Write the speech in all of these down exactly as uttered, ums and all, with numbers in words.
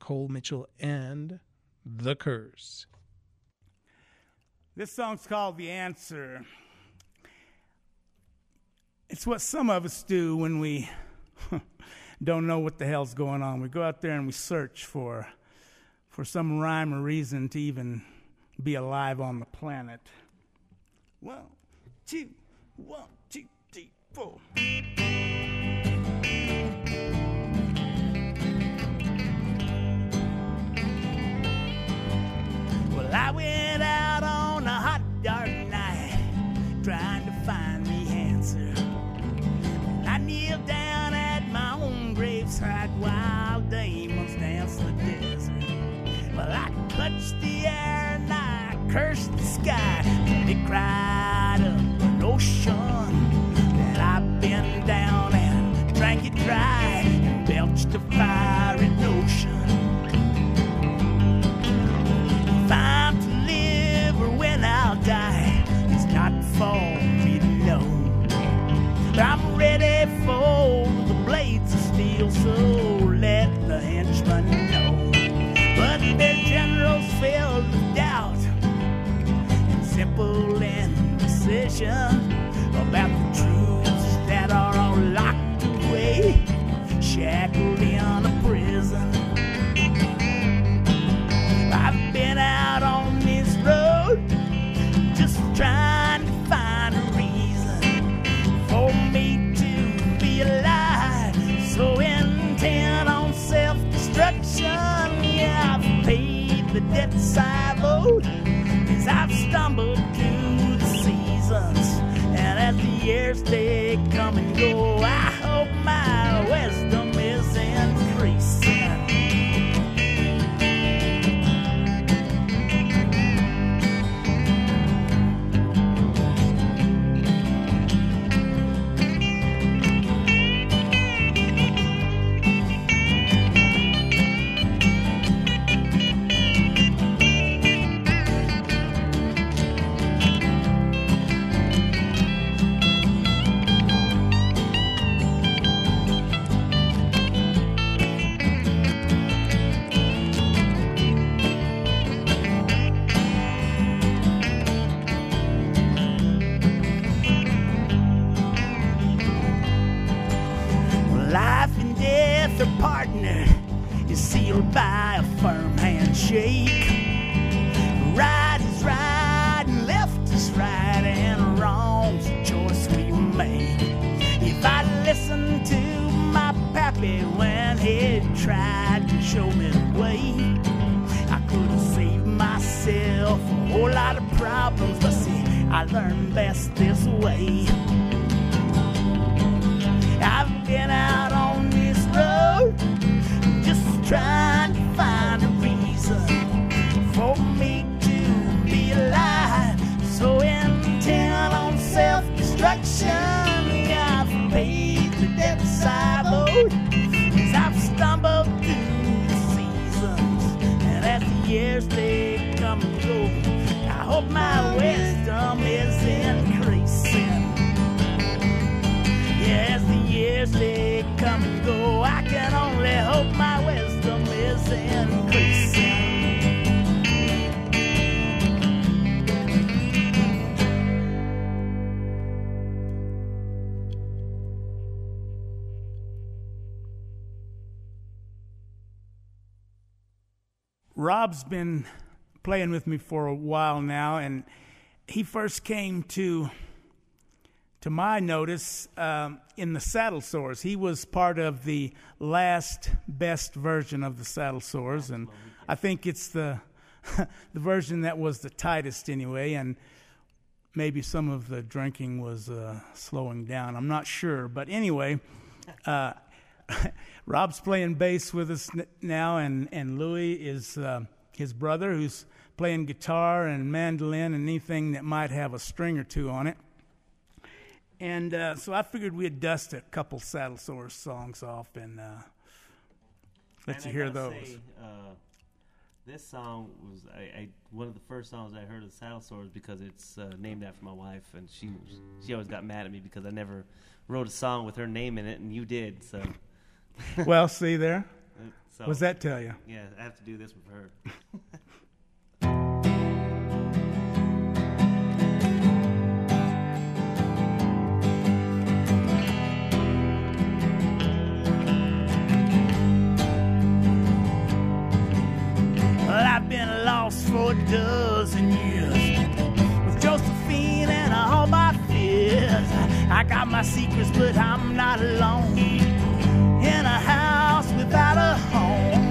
Cole Mitchell and The Curse. This song's called The Answer. It's what some of us do when we don't know what the hell's going on. We go out there and we search for for some rhyme or reason to even be alive on the planet. One, two, one, two, three, four. Well, I went out on a hot, dark night trying to find the answer. I kneeled down at my own graveside while demons danced the desert. Well, I clutched the air and I cursed the sky, and it cried up an ocean that I've been down and drank it dry and belched a fiery notion. If I'm to live or when I'll die, it's not for me to know. I'm ready for the blades of steel, so let the henchmen know. But their generals filled with doubt and simple indecision about the truths that are all locked away, shackled in a prison. I've been out on this road just trying to find a reason for me to be alive, so intent on self-destruction. Yeah, I've paid the debts I've owed as I've stumbled through the seasons, and as the years they come and go, I hope my wisdom is increasing. Life and death are partner is sealed by a firm handshake. Right is right and left is right, and wrong's a choice we make. If I listened to my pappy when he tried to show me the way, I could have saved myself a whole lot of problems, but see, I learned best this way. I've been out on this road just trying to find a reason for me to be alive, so intent on self-destruction. Yeah, I've paid the debts I've owed as I've stumbled through the seasons, and as the years they come and go, I hope my wisdom is increasing. As the years they come and go, I can only hope my wisdom is increasing. Rob's been playing with me for a while now, and he first came to to my notice um, in the Saddle Sores. He was part of the last best version of the Saddle Sores, and I think it's the the version that was the tightest anyway, and maybe some of the drinking was uh, slowing down. I'm not sure, but anyway, uh, Rob's playing bass with us now, and, and Louis is uh, his brother, who's playing guitar and mandolin and anything that might have a string or two on it. And uh, so I figured we'd dust a couple Saddle Sores songs off and uh, let and you I hear gotta those. Say, uh, this song was I, I one of the first songs I heard of Saddle Sores because it's uh, named after my wife, and she she always got mad at me because I never wrote a song with her name in it, and you did. So, well, see there. So, What's that tell you? Yeah, I have to do this with her. Well, I've been lost for a dozen years with Josephine and all my fears. I got my secrets, but I'm not alone in a house without a home.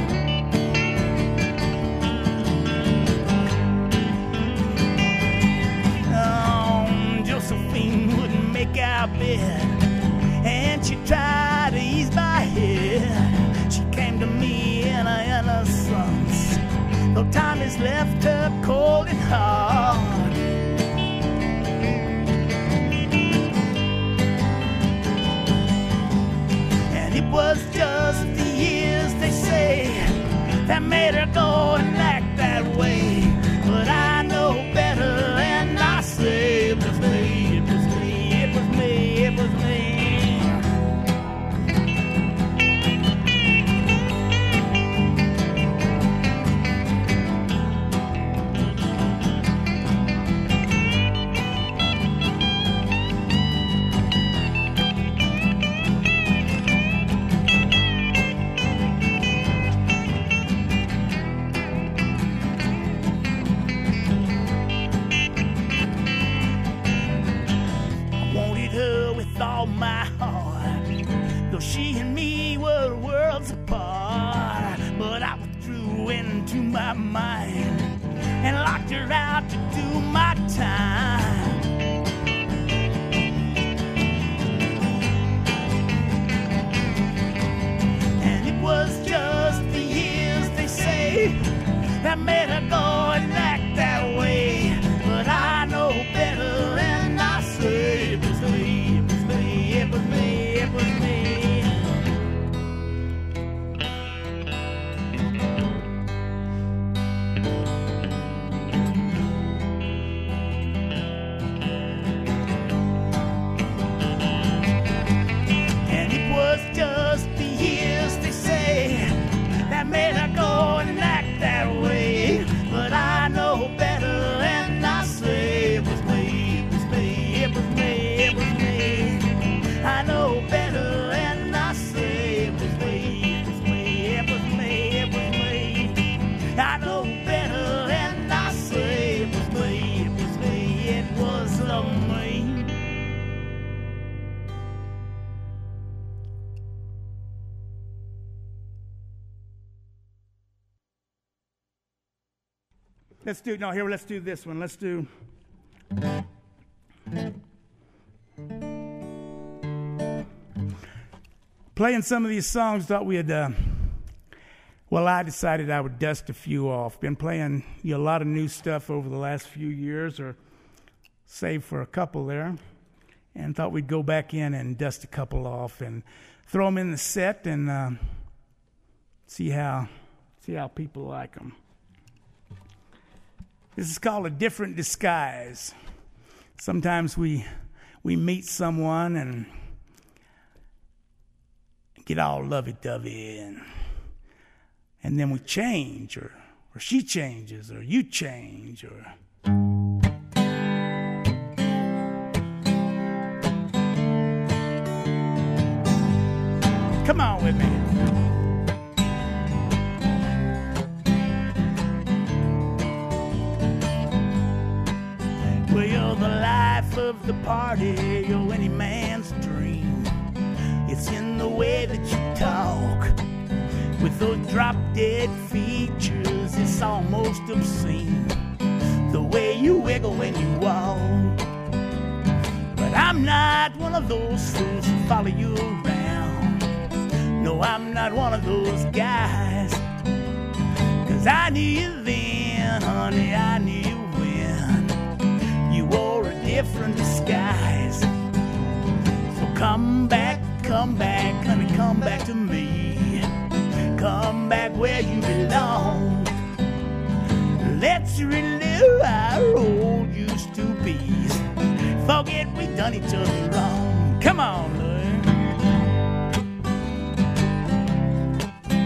Um, Josephine wouldn't make our bed, and she tried to ease my head. She came to me in her innocence, though time has left her cold and hard. And it was just the years, they say, that made her go and act that way. But I know better, and I say it was me, it was me, it was me, it was me. All my heart, though she and me were worlds apart. But I withdrew into my mind and locked her out to do my time. And it was just the years, they say, that made her go and act that way. But I know better, and I say it was me. It was me, it was me. And it was just the years, they say, that made her go and act that way. But I know better, and I say it was me, it was me, it was me, it was me. I know better, and I say it was me, it was me, it was me, it was me. I know better, and I say it was me, it was me, it was uh, me. Let's do, no, here, let's do this one. Let's do... Playing some of these songs, thought we had, uh, well, I decided I would dust a few off. Been playing you know, a lot of new stuff over the last few years, or save for a couple there, and thought we'd go back in and dust a couple off and throw them in the set and uh, see how see how people like them. This is called A Different Disguise. Sometimes we we meet someone and get all lovey-dovey, and, and then we change, or, or she changes, or you change, or... Come on with me. Well, you're the life of the party, you're any man's dream. It's in the way that you talk, with those drop-dead features, it's almost obscene, the way you wiggle when you walk. But I'm not one of those fools who follow you around. No, I'm not one of those guys, 'cause I knew you then, honey, I knew you when you wore a different disguise. So come back, come back, honey, come back to me. Come back where you belong. Let's relive our old used to be's. Forget we done each other wrong. Come on, Lord.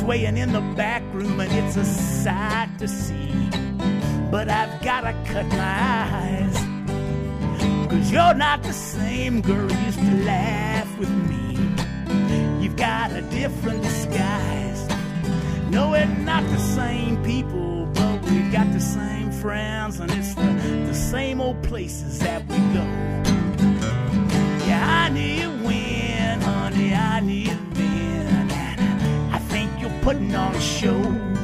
swaying in the back room, and it's a sight to see. But I've gotta cut my eyes, 'cause you're not the same girl who used to laugh with me. You've got a different disguise. No, we're not the same people, but we've got the same friends, and it's the, the same old places that we go. Yeah, I knew you when, honey, I knew you then, and I think you're putting on a show.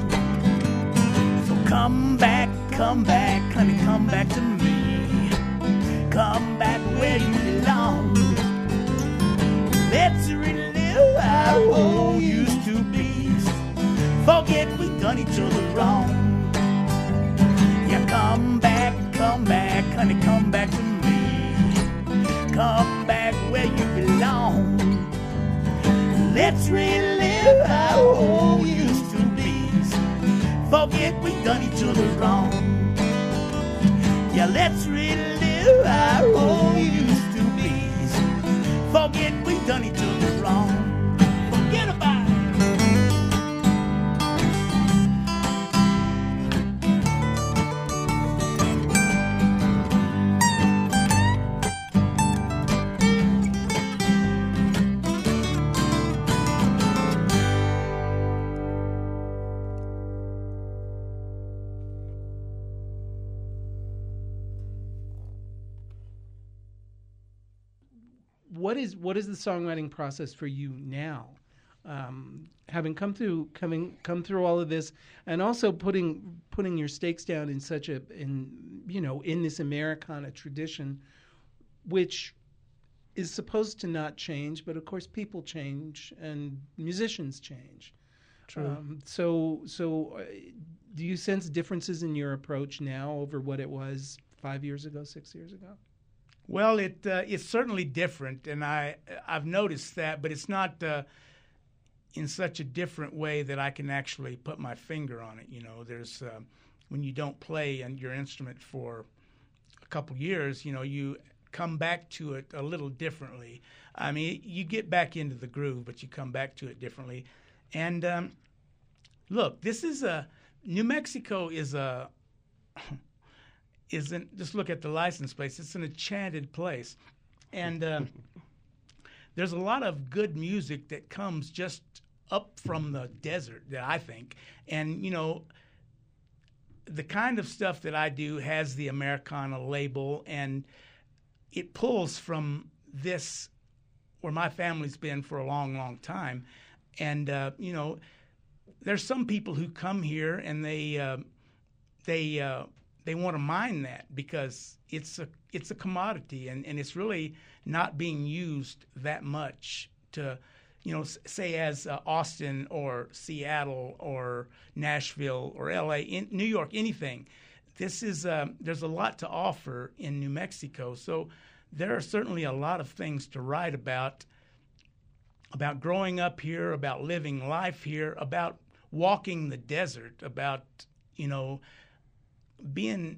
So come back, come back, honey, come back to me. Come back where you belong. Let's relive our old used to be. Forget we done each other wrong. Yeah, come back, come back, honey, come back to me. Come back where you belong. Let's relive our old used to be. Forget we done each other wrong. Yeah, let's relive our old used to be. Forget we done each other wrong. Forget about it. What is what is the songwriting process for you now, um, having come through coming come through all of this, and also putting putting your stakes down in such a in you know in this Americana tradition, which is supposed to not change, but of course people change and musicians change. True. Um, so so, uh, do you sense differences in your approach now over what it was five years ago, six years ago? Well, it uh, it's certainly different, and I I've noticed that, but it's not uh, in such a different way that I can actually put my finger on it. You know, there's uh, when you don't play on your instrument for a couple years, you know, you come back to it a little differently. I mean, you get back into the groove, but you come back to it differently. And um, look, this is a New Mexico is a isn't just look at the license plates. It's an enchanted place, and uh, there's a lot of good music that comes just up from the desert, that I think. And you know, the kind of stuff that I do has the Americana label, and it pulls from this, where my family's been for a long, long time. And uh, you know, there's some people who come here and they uh, they uh, they want to mine that because it's a it's a commodity, and, and it's really not being used that much to, you know, say as uh, Austin or Seattle or Nashville or L A, in New York, anything. This is um, there's a lot to offer in New Mexico, so there are certainly a lot of things to write about, about growing up here, about living life here, about walking the desert, about, you know, being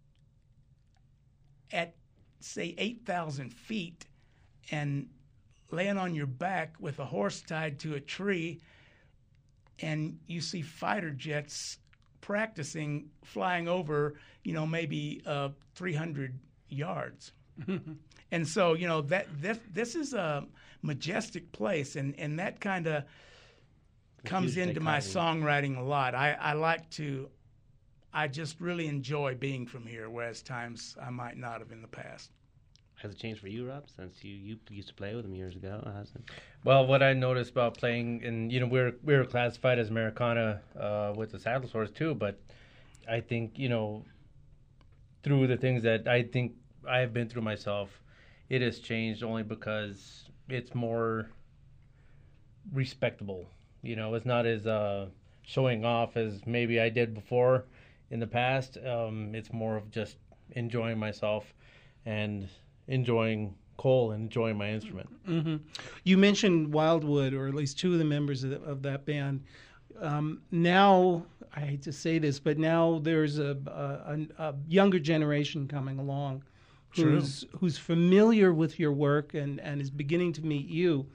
at, say, eight thousand feet and laying on your back with a horse tied to a tree, and you see fighter jets practicing flying over, you know, maybe uh, three hundred yards. And so, you know, that this, this is a majestic place, and, and that kind of comes into my songwriting a lot. I, I like to, I just really enjoy being from here, whereas times I might not have in the past. Has it changed for you, Rob, since you, you used to play with him years ago? Has it? Well, what I noticed about playing, and you know, we're we're classified as Americana uh, with the Saddle Sores too, but I think, you know, through the things that I think I have been through myself, it has changed only because it's more respectable. You know, it's not as uh, showing off as maybe I did before in the past. Um, it's more of just enjoying myself and enjoying Cole and enjoying my instrument. Mm-hmm. You mentioned Wildwood, or at least two of the members of, the, of that band. Um, now, I hate to say this, but now there's a, a, a younger generation coming along who's True. who's familiar with your work and, and is beginning to meet you.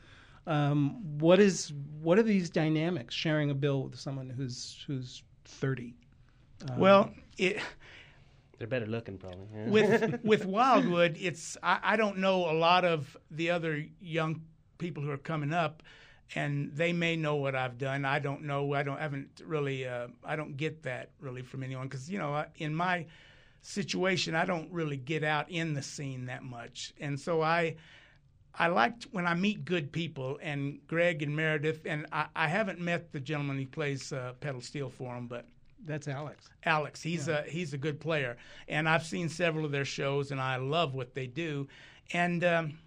Um, what is what are these dynamics? Sharing a bill with someone who's who's thirty. Um, Well, it, They're better looking, probably. Yeah. with with Wildwood, it's I, I don't know a lot of the other young people who are coming up, and they may know what I've done. I don't know. I don't haven't really. Uh, I don't get that really from anyone because you know I- in my situation I don't really get out in the scene that much, and so I. I liked when I meet good people, and Greg and Meredith, and I, I haven't met the gentleman who plays uh, pedal steel for him, but that's Alex. Alex, he's Yeah. a he's a good player, and I've seen several of their shows, and I love what they do, and um,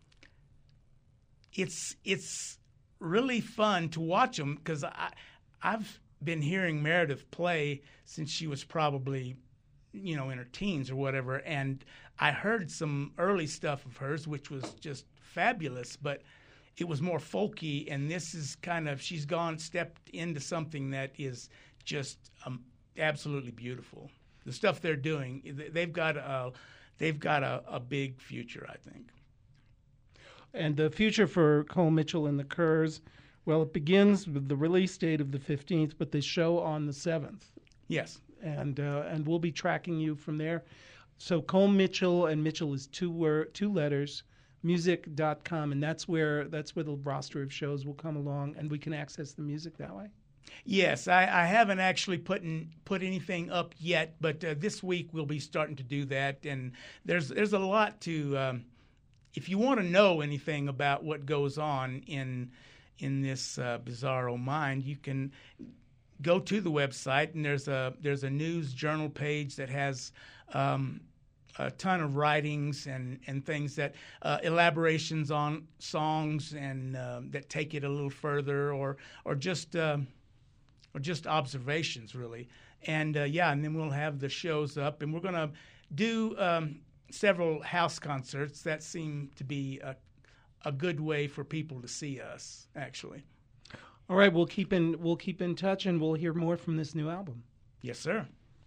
it's it's really fun to watch them because I I've been hearing Meredith play since she was probably you know in her teens or whatever, and I heard some early stuff of hers, which was just fabulous, but it was more folky, and this is kind of she's gone stepped into something that is just um, absolutely beautiful. The stuff they're doing, they've got a they've got a, a big future, I think. And the future for Cole Mitchell and the Kerrs, well, it begins with the release date of the fifteenth, but they show on the seventh, Yes, and uh, and we'll be tracking you from there. So Cole Mitchell, and Mitchell is two word, two letters, music dot com, and that's where that's where the roster of shows will come along, and we can access the music that way. yes. I, I haven't actually put in, put anything up yet, but uh, this week we'll be starting to do that. And there's there's a lot to. Um, if you want to know anything about what goes on in in this uh, bizarro mind, you can go to the website, and there's a there's a news journal page that has. Um, a ton of writings and, and things that uh, elaborations on songs and um, that take it a little further, or or just um, or just observations really. And uh, yeah, and then we'll have the shows up, and we're going to do um, several house concerts. That seem to be a, a good way for people to see us, actually. All right, we'll keep in we'll keep in touch, and we'll hear more from this new album. Yes, sir.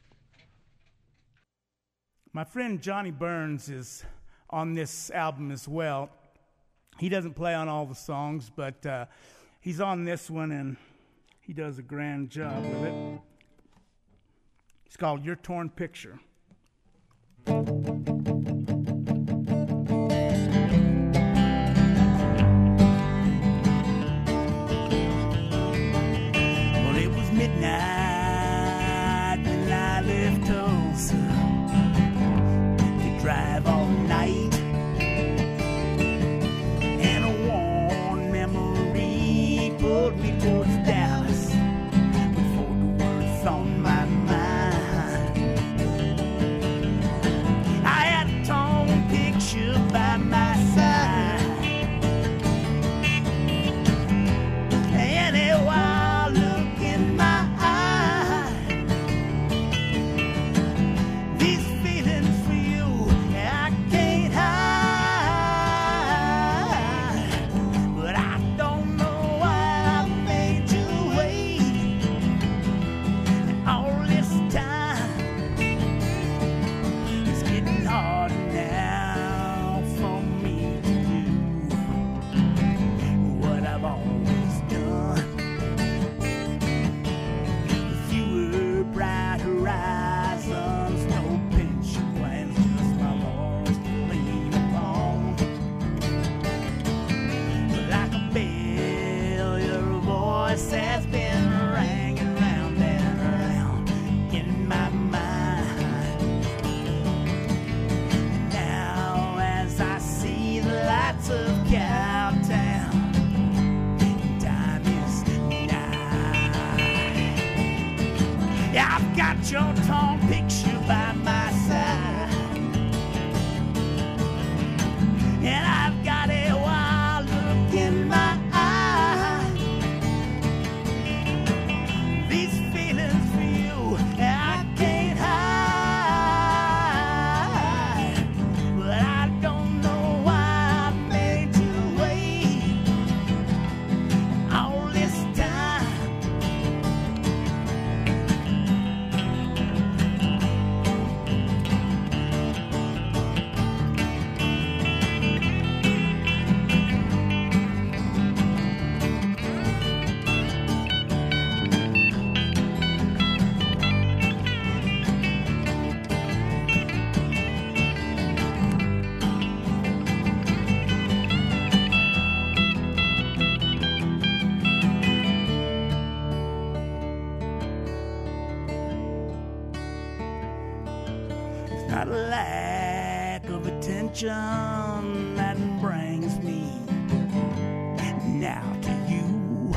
My friend Johnny Burns is on this album as well. He doesn't play on all the songs, but uh, he's on this one, and he does a grand job with it. It's called Your Torn Picture. Well, it was midnight when I left Tulsa. Drive all night, and a warm memory pulled me towards Dallas with Fort Worth on my mind. I had a torn picture by my side, and a wild look in my eye. These feelings for you I can't hide, but I don't know why I made you wait all this time. It's getting harder now for me to do what I've always done. Fewer bright horizons, no pension plans, just my morals to lean upon. Like a bell, your voice has been ringing round and round in my mind. Now as I see the lights of Cowtown, time is nigh. Yeah, I've got your torn picture by my side, and I've got a wild look in my eye. These feelings for you I can't hide, but I don't know why I made you wait all this time. got a lack of attention that brings me now to you.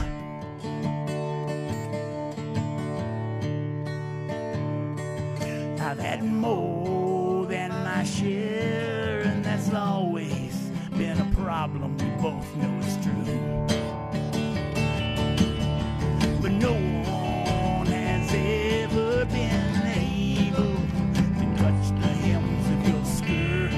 I've had more than my share, and that's always been a problem. We both know it's true. But no one has ever been able to touch the hems of your skirt.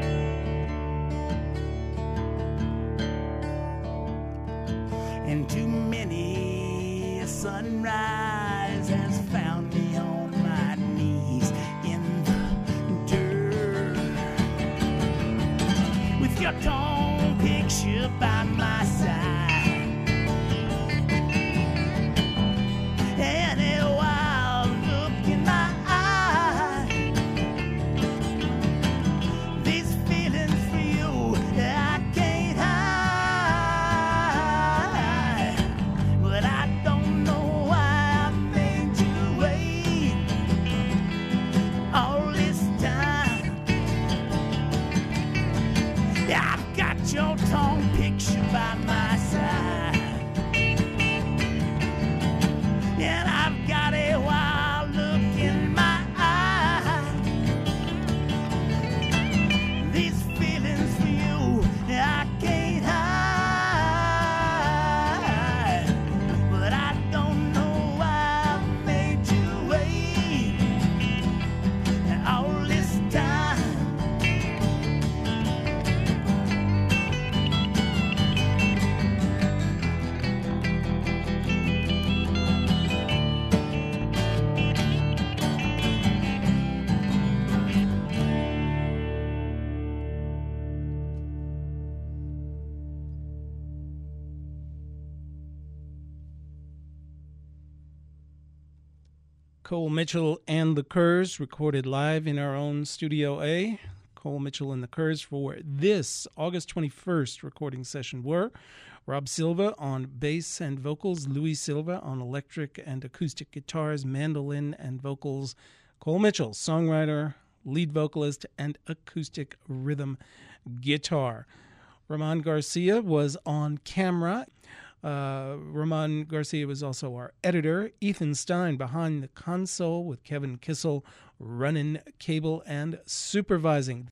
And too many a sunrise has found me on my knees in the dirt, with your torn picture by my side, and a wild look in my eye. These feelings for you I can't hide, but I don't know why I made you wait all this time. I've got your torn picture by my side, and I've got a wild look in my eye. These feelings for you I can't hide, but I don't know why I made you wait all this time. Cole Mitchell and the Kurrs recorded live in our own Studio A. Cole Mitchell and the Kurrs for this August twenty-first recording session were Rob Silva on bass and vocals, Louis Silva on electric and acoustic guitars, mandolin and vocals, Cole Mitchell, songwriter, lead vocalist, and acoustic rhythm guitar. Ramon Garcia was on camera. Uh, Ramon Garcia was also our editor. Ethan Stein behind the console with Kevin Kissel running cable and supervising.